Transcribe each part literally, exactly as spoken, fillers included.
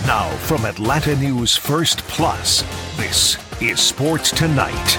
Now from Atlanta News First Plus, this is Sports Tonight.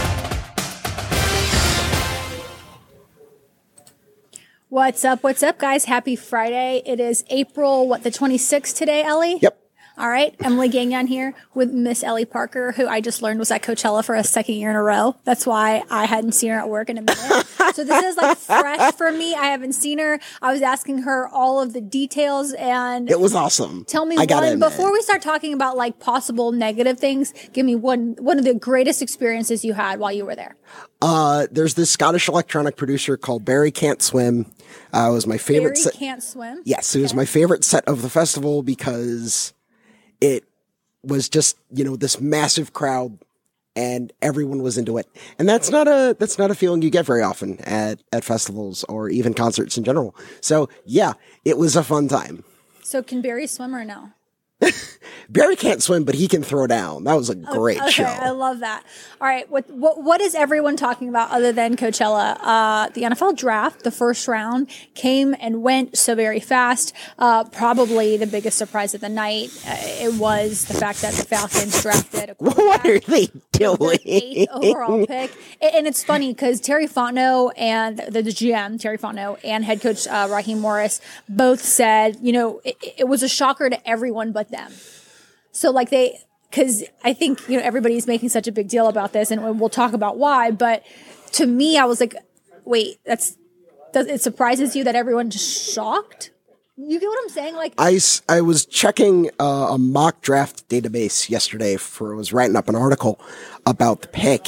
What's up? What's up, guys? Happy Friday. It is April, what, the twenty-sixth today, Ellie? Yep. All right. Emily Gagnon here with Miss Ellie Parker, who I just learned was at Coachella for a second year in a row. That's why I hadn't seen her at work in a minute. So this is like fresh for me. I haven't seen her. I was asking her all of the details, and it was awesome. Tell me I gotta one, admit. before we start talking about like possible negative things, give me one, one of the greatest experiences you had while you were there. Uh, there's this Scottish electronic producer called Barry Can't Swim. Uh, it was my favorite Barry set. Can't Swim? Yes, it was Okay. my favorite set of the festival because it was just, you know, this massive crowd and everyone was into it. And that's not a, that's not a feeling you get very often at, at festivals or even concerts in general. So yeah, it was a fun time. So can Barry swim or no? Barry can't swim, but he can throw down. That was a great okay, show. I love that. All right. What, what, what is everyone talking about other than Coachella? Uh, the N F L draft, the first round came and went so very fast. Uh, probably the biggest surprise of the night. Uh, it was the fact that the Falcons drafted a What are they doing? their eighth overall pick. And and it's funny because Terry Fontenot and the, the G M, Terry Fontenot, and head coach uh, Raheem Morris both said, you know, it, it was a shocker to everyone but them. So like they, because I think, you know, everybody's making such a big deal about this, and we'll talk about why. But to me, I was like, wait, that's, does it surprises you that everyone's shocked? You get what I'm saying? Like, I, s- I was checking uh, a mock draft database yesterday for, I was writing up an article about the pick,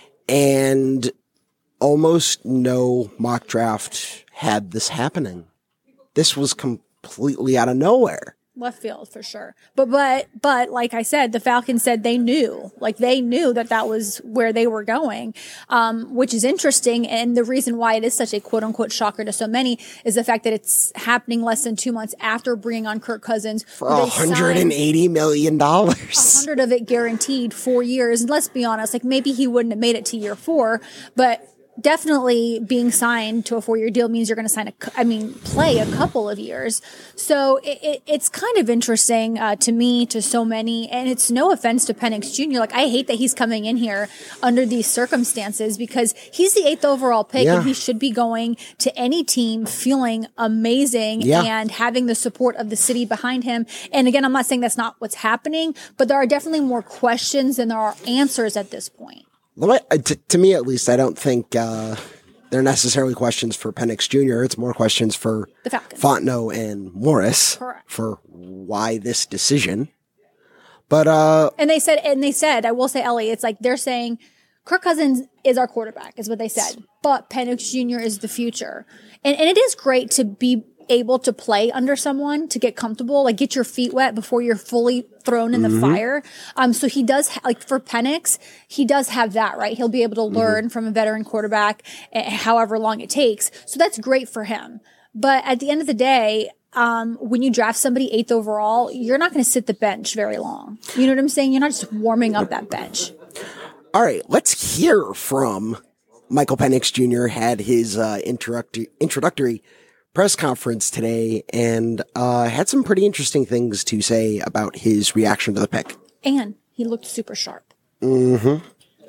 and almost no mock draft had this happening. This was completely out of nowhere. left field for sure. But, but, but like I said, the Falcons said they knew, like they knew that that was where they were going, um, which is interesting. And the reason why it is such a quote unquote shocker to so many is the fact that it's happening less than two months after bringing on Kirk Cousins For one hundred eighty million dollars. hundred of it guaranteed, four years. And let's be honest, like maybe he wouldn't have made it to year four, but definitely being signed to a four-year deal means you're going to sign a, I mean, play a couple of years. So it, it, it's kind of interesting uh, to me, to so many, and it's no offense to Penix Junior Like, I hate that he's coming in here under these circumstances because he's the eighth overall pick, Yeah. and he should be going to any team feeling amazing Yeah. and having the support of the city behind him. And again, I'm not saying that's not what's happening, but there are definitely more questions than there are answers at this point. Well, I- To, to me, at least, I don't think uh, they're necessarily questions for Penix Junior It's more questions for The Falcons. Fontenot and Morris Correct. for why this decision. But uh, And they said, and they said, I will say, Ellie, it's like they're saying Kirk Cousins is our quarterback, is what they said. But Penix Junior is the future. And, and it is great to be able to play under someone, to get comfortable, like get your feet wet before you're fully thrown in the Mm-hmm. fire. Um, so he does, ha- like for Penix, he does have that, right? He'll be able to learn Mm-hmm. from a veteran quarterback, eh, however long it takes. So that's great for him. But at the end of the day, um, when you draft somebody eighth overall, you're not going to sit the bench very long. You know what I'm saying? You're not just warming up that bench. all right, let's hear from Michael Penix Junior Had his uh, introductory introductory press conference today and uh, had some pretty interesting things to say about his reaction to the pick. And he looked super sharp. Mm-hmm.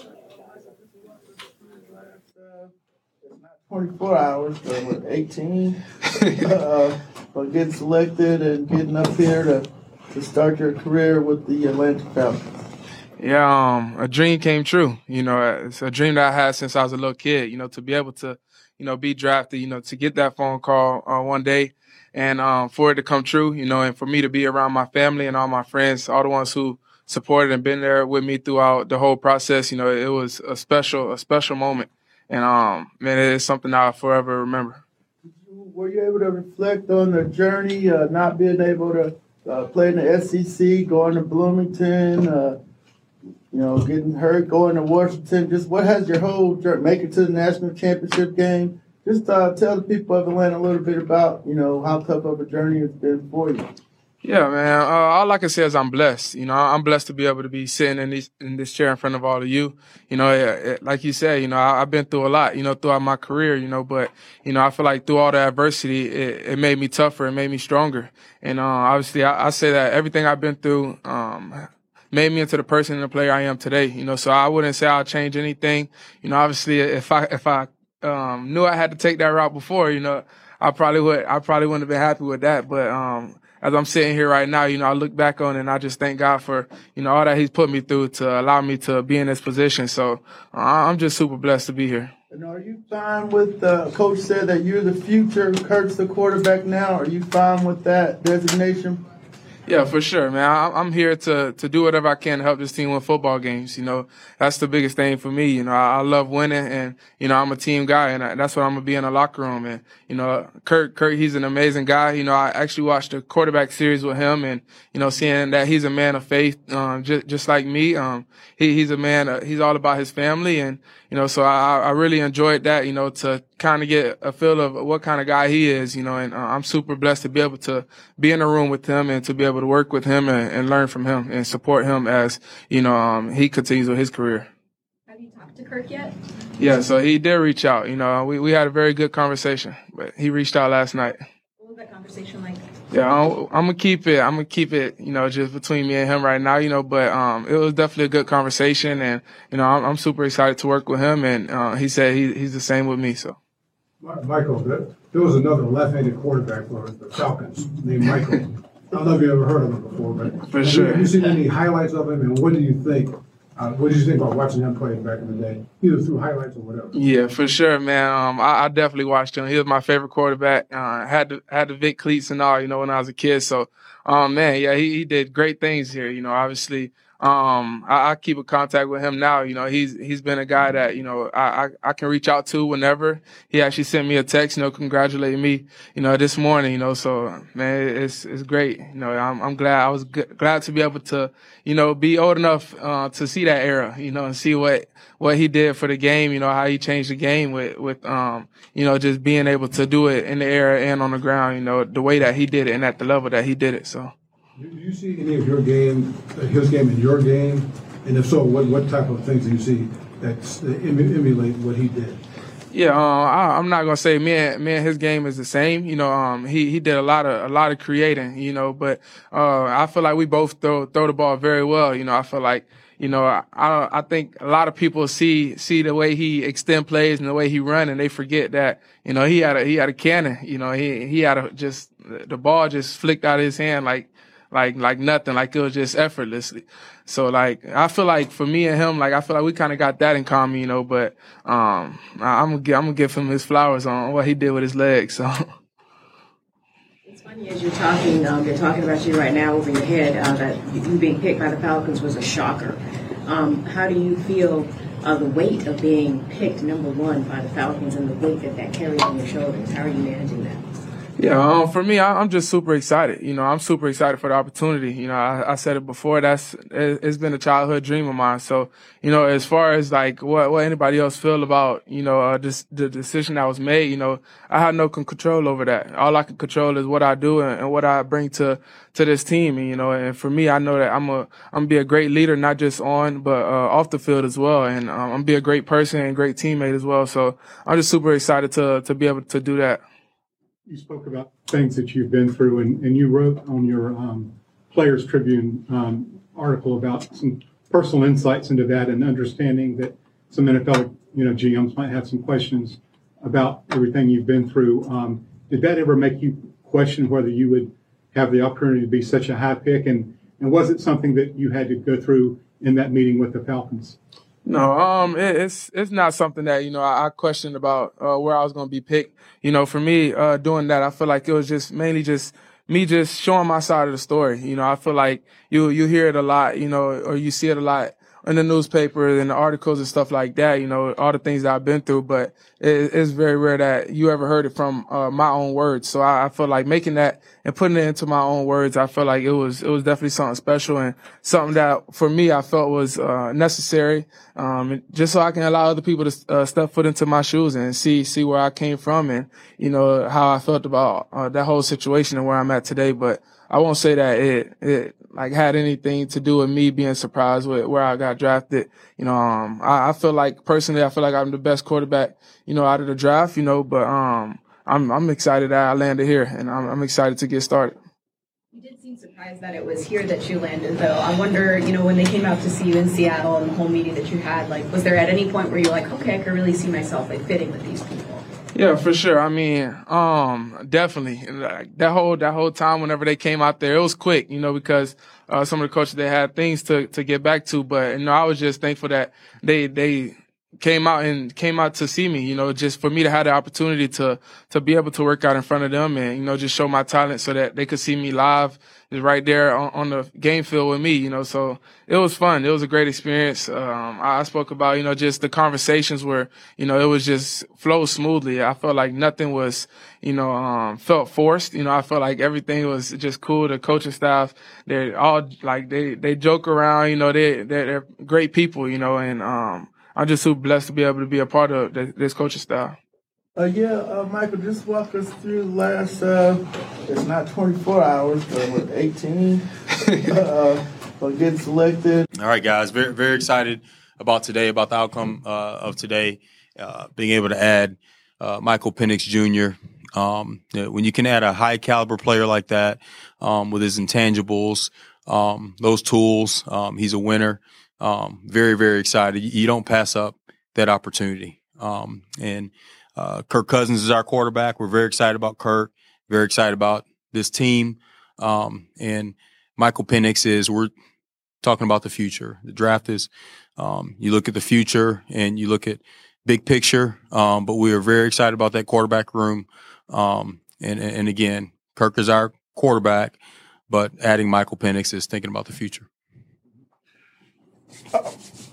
twenty-four hours, so what, eighteen, uh, for getting selected and getting up here to, to start your career with the Atlanta Falcons. Yeah, um, a dream came true. You know, it's a dream that I had since I was a little kid, you know, to be able to, you know, be drafted, you know, to get that phone call uh, one day and um, for it to come true, you know, and for me to be around my family and all my friends, all the ones who supported and been there with me throughout the whole process. You know, it was a special, a special moment. And, um, man, it is something I'll forever remember. Were you able to reflect on the journey, uh, not being able to uh, play in the S E C, going to Bloomington, uh, you know, getting hurt, going to Washington? Just what has your whole journey, make it to the national championship game? Just uh, tell the people of Atlanta a little bit about, you know, how tough of a journey it's been for you. Yeah, man. Uh, all I can say is I'm blessed. You know, I'm blessed to be able to be sitting in this in this chair in front of all of you. You know, it, it, like you said, you know, I, I've been through a lot, you know, throughout my career, you know, but, you know, I feel like through all the adversity, it, it made me tougher. It made me stronger. And uh, obviously, I, I say that everything I've been through um, made me into the person and the player I am today. You know, so I wouldn't say I'll change anything. You know, obviously, if I if I um, knew I had to take that route before, you know, I probably would I probably wouldn't have been happy with that. But um, as I'm sitting here right now, you know, I look back on it and I just thank God for, you know, all that he's put me through to allow me to be in this position. So uh, I'm just super blessed to be here. And are you fine with, uh, Coach said that you're the future, Kurt's the quarterback now. Are you fine with that designation? Yeah, for sure, man. I'm here to to do whatever I can to help this team win football games. You know, that's the biggest thing for me. You know, I, I love winning, and you know, I'm a team guy, and I, that's what I'm gonna be in the locker room. And you know, Kurt, Kurt, he's an amazing guy. You know, I actually watched the quarterback series with him, and you know, seeing that he's a man of faith, um, just just like me. Um, he he's a man. Uh, he's all about his family, and you know, so I I really enjoyed that. You know, to kind of get a feel of what kind of guy he is. You know, and uh, I'm super blessed to be able to be in a room with him and to be able to work with him and, and learn from him and support him as, you know, um, he continues with his career. Have you talked to Kirk yet? Yeah, so he did reach out. You know, we, we had a very good conversation, but he reached out last night. What was that conversation like? Yeah, I'm, I'm gonna keep it. I'm gonna keep it. You know, just between me and him right now. You know, but um, it was definitely a good conversation, and you know, I'm, I'm super excited to work with him. And uh, he said he, he's the same with me. So. Michael, there was another left-handed quarterback for the Falcons named Michael. I don't know if you ever heard of him before, but for have sure. You, have you seen any highlights of him, and what do you think? Uh, what did you think about watching him play back in the day, either through highlights or whatever? Yeah, for sure, man. Um, I, I definitely watched him. He was my favorite quarterback. Uh, had the had the Vic cleats and all, you know, when I was a kid. So, um, man, yeah, he, he did great things here. You know, obviously. Um, I, I keep in contact with him now. You know, he's he's been a guy that, you know, I, I, I can reach out to whenever. He actually sent me a text, you know, congratulating me, you know, this morning, you know, so man, it's it's great. You know, I'm I'm glad I was g- glad to be able to, you know, be old enough uh to see that era, you know, and see what what he did for the game, you know, how he changed the game with with um, you know, just being able to do it in the air and on the ground, you know, the way that he did it and at the level that he did it. So Do you see any of your game, his game in your game? And if so, what, what type of things do you see that emulate what he did? Yeah, um, I, I'm not gonna say me and me and his game is the same. You know, um, he he did a lot of a lot of creating. You know, but uh, I feel like we both throw throw the ball very well. You know, I feel like. You know, I I think a lot of people see see the way he extend plays and the way he run, and they forget that you know he had a he had a cannon. You know, he he had a just the ball just flicked out of his hand like. Like, like nothing, like it was just effortlessly. So like, I feel like for me and him, like, I feel like we kind of got that in common, you know, but, um, I, I'm gonna, I'm gonna give him his flowers on what he did with his legs, so. It's funny as you're talking, um, they're talking about you right now over your head, uh, that you being picked by the Falcons was a shocker. Um, how do you feel, uh, the weight of being picked number one by the Falcons and the weight that that carries on your shoulders? How are you managing that? Yeah, um, for me, I, I'm just super excited. You know, I'm super excited for the opportunity. You know, I, I said it before. That's it, it's been a childhood dream of mine. So, you know, as far as like what what anybody else feel about, you know, uh, this, the decision that was made, you know, I had no con- control over that. All I can control is what I do and, and what I bring to to this team. And, you know, and for me, I know that I'm a I'm gonna be a great leader, not just on but uh, off the field as well. And um, I'm gonna be a great person and great teammate as well. So I'm just super excited to to be able to do that. You spoke about things that you've been through, and, and you wrote on your um, Players Tribune um, article about some personal insights into that and understanding that some N F L, you know, G Ms might have some questions about everything you've been through. Um, did that ever make you question whether you would have the opportunity to be such a high pick? And, and was it something that you had to go through in that meeting with the Falcons? No, um, it, it's it's not something that you know I, I questioned about uh, where I was going to be picked. You know, for me, uh, doing that, I feel like it was just mainly just me just showing my side of the story. You know, I feel like you you hear it a lot, you know, or you see it a lot in the newspaper and the articles and stuff like that, you know, all the things that I've been through, but it, it's very rare that you ever heard it from uh, my own words. So I, I feel like making that and putting it into my own words, I feel like it was it was definitely something special and something that for me I felt was uh, necessary, um, just so I can allow other people to uh, step foot into my shoes and see see where I came from and, you know, how I felt about uh, that whole situation and where I'm at today. But I won't say that it it like had anything to do with me being surprised with where I got drafted. You know, um, I, I feel like personally, I feel like I'm the best quarterback, you know, out of the draft. You know, but um, I'm I'm excited that I landed here, and I'm, I'm excited to get started. You did seem surprised that it was here that you landed, though. I wonder, you know, when they came out to see you in Seattle and the whole meeting that you had, like, was there at any point where you're like, okay, I could really see myself like fitting with these people? Yeah, for sure. I mean, um, definitely. Like, that whole that whole time, whenever they came out there, it was quick, you know, because uh, some of the coaches, they had things to to get back to. But you know, I was just thankful that they they came out and came out to see me. You know, just for me to have the opportunity to to be able to work out in front of them and, you know, just show my talent so that they could see me live, is right there on, on the game field with me. You know, so it was fun. It was a great experience. Um, I spoke about, you know, just the conversations where, you know, it was just flow smoothly. I felt like nothing was, you know, um, felt forced. You know, I felt like everything was just cool. The coaching staff, they're all like, they, they joke around, you know, they, they're, they're great people, you know, and, um, I'm just so blessed to be able to be a part of this, this coaching staff. Uh, yeah, uh, Michael, just walk us through the last, uh, it's not twenty-four hours, but what, eighteen, uh, uh, getting selected. All right, guys, very, very excited about today, about the outcome uh, of today, uh, being able to add uh, Michael Penix Junior Um, you know, when you can add a high caliber player like that um, with his intangibles, um, those tools, um, he's a winner. Um, very, very excited. You don't pass up that opportunity. Um, and uh, Kirk Cousins is our quarterback. We're very excited about Kirk, very excited about this team. Um, and Michael Penix is, we're talking about the future. The draft is, um, you look at the future and you look at big picture, um, but we are very excited about that quarterback room. Um, and, and again, Kirk is our quarterback, but adding Michael Penix is thinking about the future. Uh,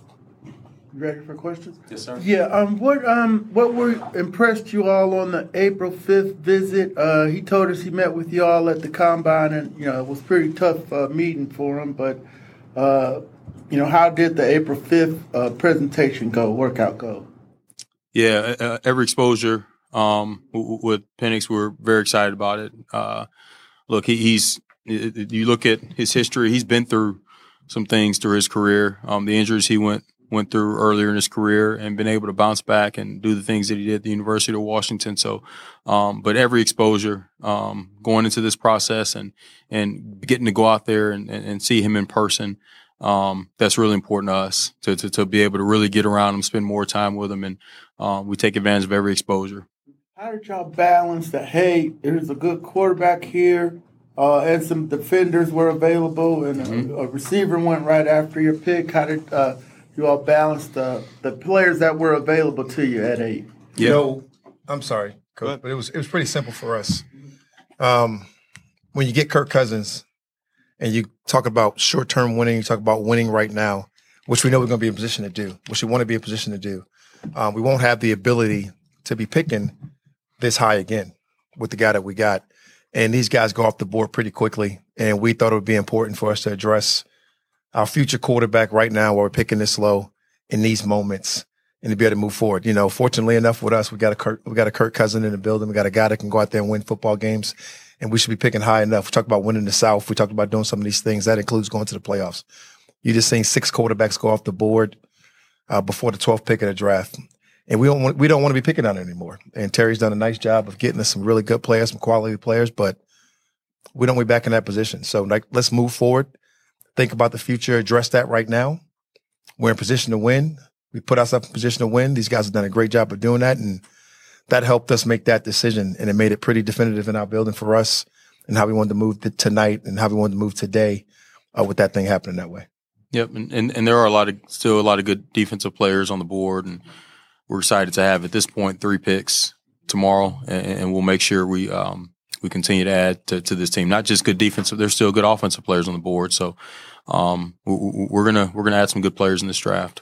you ready for questions? Yes, sir. Yeah. Um. What um. What were impressed you all on the April fifth visit? Uh. He told us he met with y'all at the combine, and you know it was a pretty tough uh, meeting for him. But, uh, you know, how did the April fifth uh, presentation go? Workout go? Yeah. Uh, every exposure. Um. W- with Penix, we're very excited about it. Uh. Look, he, he's. You look at his history. He's been through some things through his career, um, the injuries he went went through earlier in his career, and been able to bounce back and do the things that he did at the University of Washington. So, um, but every exposure um, going into this process and and getting to go out there and, and, and see him in person, um, that's really important to us to, to to be able to really get around him, spend more time with him, and um, we take advantage of every exposure. How did y'all balance that? Hey, there's a good quarterback here. Uh, and some defenders were available, and Mm-hmm. a, a receiver went right after your pick. How did uh, you all balance the, the players that were available to you at eight? You know, I'm sorry, Coach, but it was it was pretty simple for us. Um, when you get Kirk Cousins and you talk about short-term winning, you talk about winning right now, which we know we're going to be in a position to do, which we want to be in a position to do. Um, we won't have the ability to be picking this high again with the guy that we got. And these guys go off the board pretty quickly. And we thought it would be important for us to address our future quarterback right now while we're picking this low in these moments and to be able to move forward. You know, fortunately enough with us, we got a Kirk, we got a Kirk Cousins in the building. We got a guy that can go out there and win football games. And we should be picking high enough. We talked about winning the South. We talked about doing some of these things. That includes going to the playoffs. You just seen six quarterbacks go off the board uh, before the twelfth pick of the draft. And we don't want, we don't want to be picking on it anymore. And Terry's done a nice job of getting us some really good players, some quality players, but we don't want to be back in that position. So like, let's move forward, think about the future, address that right now. We're in position to win. We put ourselves in position to win. These guys have done a great job of doing that. And that helped us make that decision. And it made it pretty definitive in our building for us and how we wanted to move to tonight and how we wanted to move today uh, with that thing happening that way. Yep. And, and, and there are a lot of, still a lot of good defensive players on the board, and we're excited to have at this point three picks tomorrow, and, and we'll make sure we um, we continue to add to, to this team. Not just good defensive, there's still good offensive players on the board. So um, we're gonna we're gonna add some good players in this draft.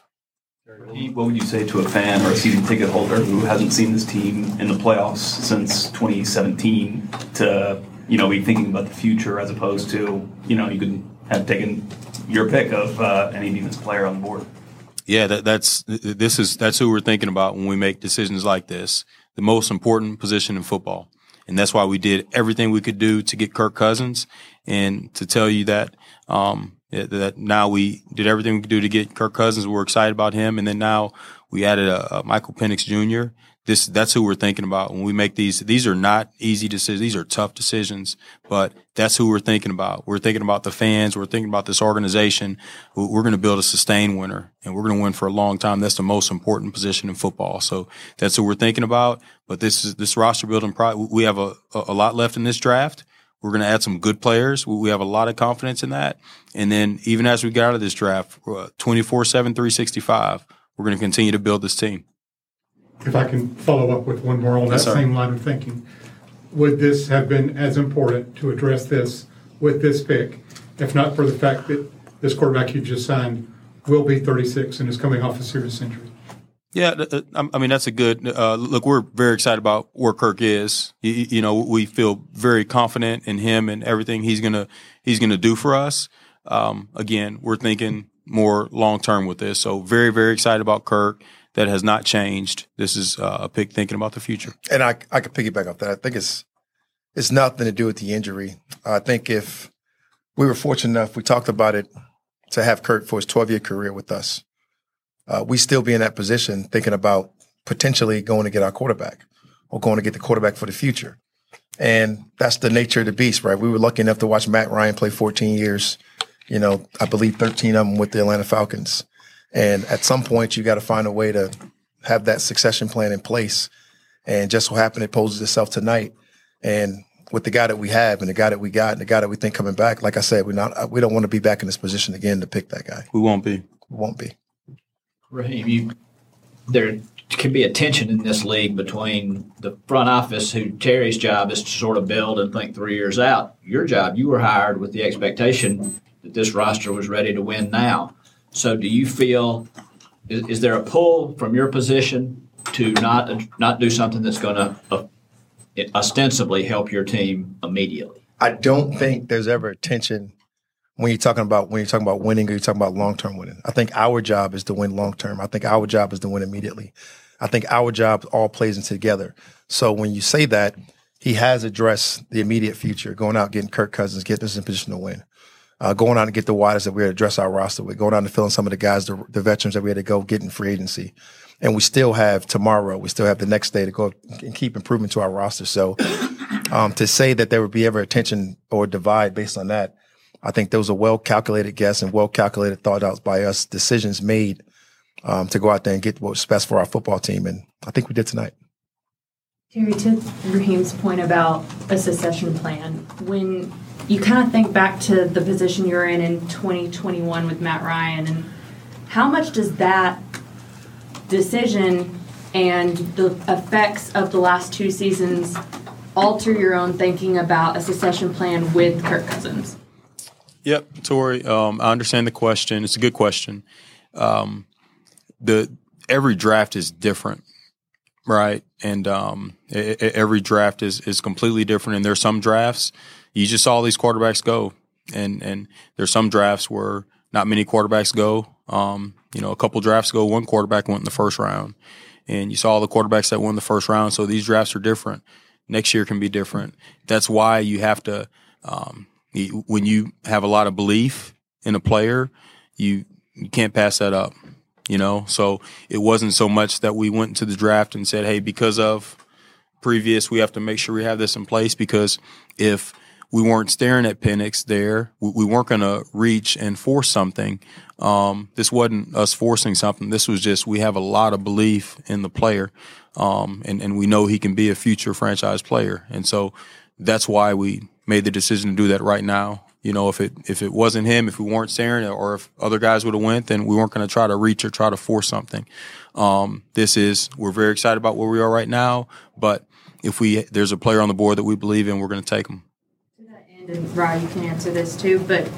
What would you say to a fan or a season ticket holder who hasn't seen this team in the playoffs since twenty seventeen to, you know, be thinking about the future as opposed to, you know, you could have taken your pick of uh, any defensive player on the board? Yeah, that, that's this is that's who we're thinking about when we make decisions like this. The most important position in football, and that's why we did everything we could do to get Kirk Cousins. And to tell you that um, that now we did everything we could do to get Kirk Cousins. We're excited about him, and then now we added a, a Michael Penix Junior This that's who we're thinking about when we make these. These are not easy decisions. These are tough decisions, but that's who we're thinking about. We're thinking about the fans. We're thinking about this organization. We're going to build a sustained winner, and we're going to win for a long time. That's the most important position in football. So that's who we're thinking about. But this is this roster building. Pro- we have a, a lot left in this draft. We're going to add some good players. We have a lot of confidence in that. And then even as we get out of this draft, twenty-four seven, three sixty-five, we're going to continue to build this team. If I can follow up with one more on that Yes, sir. same line of thinking, would this have been as important to address this with this pick, if not for the fact that this quarterback you just signed will be thirty-six and is coming off a serious injury? Yeah, I mean, that's a good uh, – look, we're very excited about where Kirk is. You, you know, we feel very confident in him and everything he's going to he's gonna do for us. Um, again, we're thinking more long-term with this. So very, very excited about Kirk. That has not changed. This is uh, a pick thinking about the future. And I I could piggyback off that. I think it's it's nothing to do with the injury. I think if we were fortunate enough, we talked about it, to have Kirk for his twelve-year career with us, uh, we still be in that position thinking about potentially going to get our quarterback or going to get the quarterback for the future. And that's the nature of the beast, right? We were lucky enough to watch Matt Ryan play fourteen years, you know, I believe thirteen of them with the Atlanta Falcons. And at some point, you got to find a way to have that succession plan in place. And just so happened it poses itself tonight. And with the guy that we have and the guy that we got and the guy that we think coming back, like I said, we're not, we don't want to be back in this position again to pick that guy. We won't be. We won't be. Raheem, you, there can be a tension in this league between the front office, who Terry's job is to sort of build and think three years out. Your job, you were hired with the expectation that this roster was ready to win now. So do you feel is, is there a pull from your position to not not do something that's going to uh, ostensibly help your team immediately? I don't think there's ever a tension when you're talking about when you're talking about winning or you're talking about long-term winning. I think our job is to win long-term. I think our job is to win immediately. I think our job all plays in together. So when you say that, he has addressed the immediate future, going out, getting Kirk Cousins, getting us in position to win. Uh, going out and get the widest that we had to address our roster with, going out and filling some of the guys, the, the veterans that we had to go get in free agency. And we still have tomorrow, we still have the next day to go and keep improving to our roster. So um, to say that there would be ever a tension or divide based on that, I think those are well-calculated guess and well-calculated thought outs by us, decisions made um, to go out there and get what's best for our football team. And I think we did tonight. Terry, to Raheem's point about a succession plan, when you kind of think back to the position you were in in twenty twenty-one with Matt Ryan, and how much does that decision and the effects of the last two seasons alter your own thinking about a succession plan with Kirk Cousins? Yep, Tori, um, I understand the question. It's a good question. Um, the every draft is different. Right. And um, it, it, every draft is, is completely different. And there's some drafts, you just saw these quarterbacks go. And, and there's some drafts where not many quarterbacks go. Um, you know, a couple drafts ago, one quarterback went in the first round. And you saw the quarterbacks that won the first round. So these drafts are different. Next year can be different. That's why you have to um, you, when you have a lot of belief in a player, you, you can't pass that up. You know, so it wasn't so much that we went into the draft and said, hey, because of previous, we have to make sure we have this in place, because if we weren't staring at Penix there, we, we weren't going to reach and force something. Um, this wasn't us forcing something. This was just we have a lot of belief in the player, um, and, and we know he can be a future franchise player. And so that's why we made the decision to do that right now. You know, if it if it wasn't him, if we weren't staring, or if other guys would have went, then we weren't going to try to reach or try to force something. Um, this is we're very excited about where we are right now, but if we there's a player on the board that we believe in, we're going to take him. To that end, and Ryan, you can answer this too, but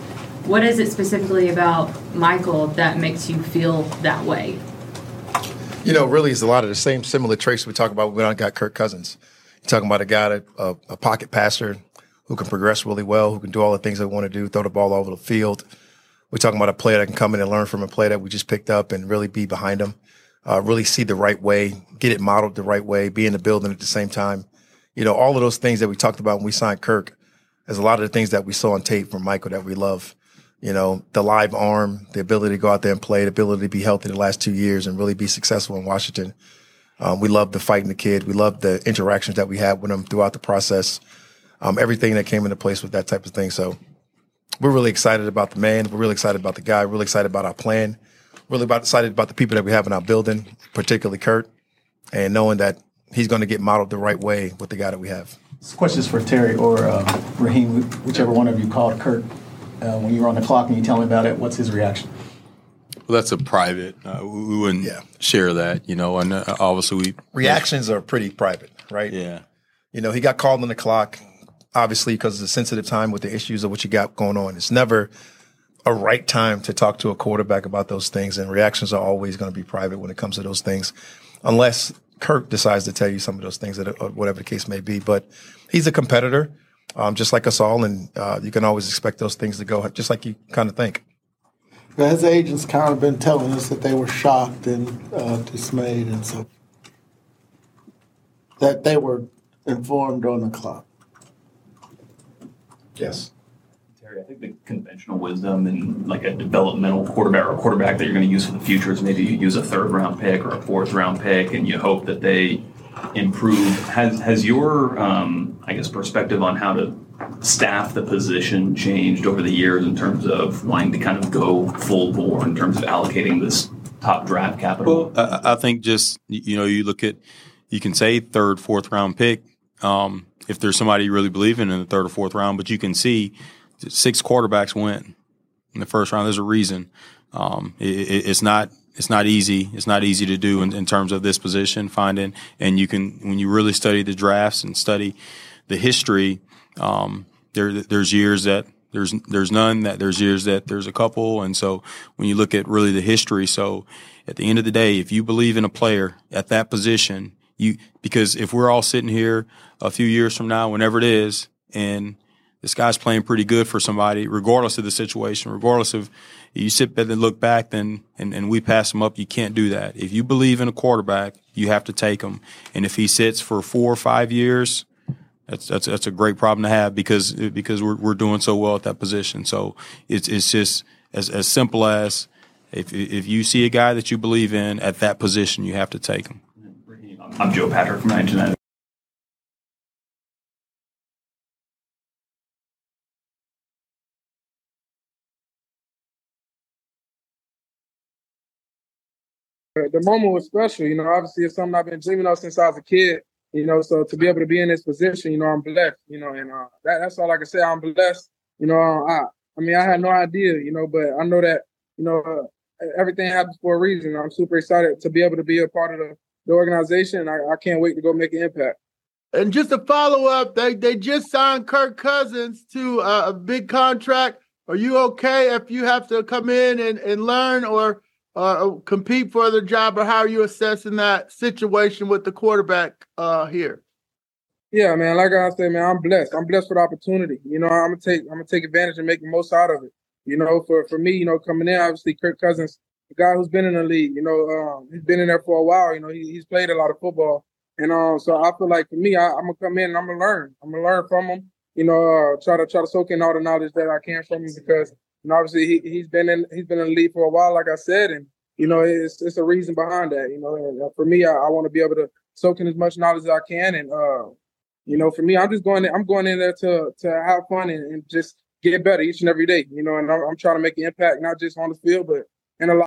What is it specifically about Michael that makes you feel that way? You know, really, it's a lot of the same similar traits we talk about when I got Kirk Cousins. You're talking about a guy, that, uh, a pocket passer who can progress really well, who can do all the things they want to do, throw the ball all over the field. We're talking about a player that can come in and learn from a player that we just picked up and really be behind him, uh, really see the right way, get it modeled the right way, be in the building at the same time. You know, all of those things that we talked about when we signed Kirk, there's a lot of the things that we saw on tape from Michael that we love. You know, the live arm, the ability to go out there and play, the ability to be healthy the last two years and really be successful in Washington. Um, we love the fighting the kid. We love the interactions that we had with him throughout the process. Um, everything that came into place with that type of thing. So we're really excited about the man. We're really excited about the guy. Really excited about our plan. Really about, excited about the people that we have in our building, particularly Kurt, and knowing that he's going to get modeled the right way with the guy that we have. This question is for Terry or uh, Raheem, whichever one of you called Kurt uh, when you were on the clock and you tell me about it. What's his reaction? Well, that's a private. Uh, we wouldn't yeah. share that, you know. And uh, obviously, we reactions are pretty private, right? Yeah. You know, he got called on the clock, obviously, because it's a sensitive time with the issues of what you got going on. It's never a right time to talk to a quarterback about those things, and reactions are always going to be private when it comes to those things, unless Kirk decides to tell you some of those things, that or whatever the case may be. But he's a competitor, um, just like us all, and uh, you can always expect those things to go just like you kind of think. His agents kind of been telling us that they were shocked and uh, dismayed, and so that they were informed on the clock. Yes. Terry, I think the conventional wisdom in like a developmental quarterback or a quarterback that you're going to use for the future is maybe you use a third round pick or a fourth round pick and you hope that they improve. Has has your, um, I guess, perspective on how to staff the position changed over the years in terms of wanting to kind of go full bore in terms of allocating this top draft capital? Well, I, I think just, you know, you look at, you can say third, fourth round pick um, if there's somebody you really believe in in the third or fourth round, but you can see six quarterbacks went in the first round. There's a reason. Um, it, it, it's not it's not easy. It's not easy to do in, in terms of this position, finding, and you can, when you really study the drafts and study the history, um, there there's years that there's there's none, that there's years that there's a couple, and so when you look at really the history, so at the end of the day, if you believe in a player at that position, you because if we're all sitting here a few years from now, whenever it is, and this guy's playing pretty good for somebody, regardless of the situation, regardless of you sit back and look back, then and, and we pass him up. You can't do that. If you believe in a quarterback, you have to take him. And if he sits for four or five years, that's that's that's a great problem to have because because we're we're doing so well at that position. So it's it's just as as simple as if if you see a guy that you believe in at that position, you have to take him. I'm Joe Patrick from nineteen ninety. The moment was special, you know, obviously it's something I've been dreaming of since I was a kid, you know, so to be able to be in this position, you know, I'm blessed, you know, and uh, that, that's all I can say. I'm blessed, you know, uh, I, I mean, I had no idea, you know, but I know that, you know, uh, everything happens for a reason. I'm super excited to be able to be a part of the, the organization, and I, I can't wait to go make an impact. And just a follow up, they they just signed Kirk Cousins to uh, a big contract. Are you okay if you have to come in and, and learn or uh, compete for the job, or how are you assessing that situation with the quarterback uh, here? Yeah, man. Like I said, man, I'm blessed. I'm blessed for the opportunity. You know, I'm gonna take I'm gonna take advantage and make the most out of it. You know, for for me, you know, coming in, obviously, Kirk Cousins, the guy who's been in the league. You know, um, he's been in there for a while. You know, he, he's played a lot of football, and um, so I feel like for me, I, I'm gonna come in and I'm gonna learn. I'm gonna learn from him. You know, uh, try to try to soak in all the knowledge that I can from him because, you know, obviously he he's been in he's been in the league for a while, like I said, and you know, it's it's a reason behind that. You know, and for me, I, I want to be able to soak in as much knowledge as I can, and uh, you know, for me, I'm just going in, I'm going in there to to have fun and, and just get better each and every day. You know, and I'm, I'm trying to make an impact not just on the field, but in a lot.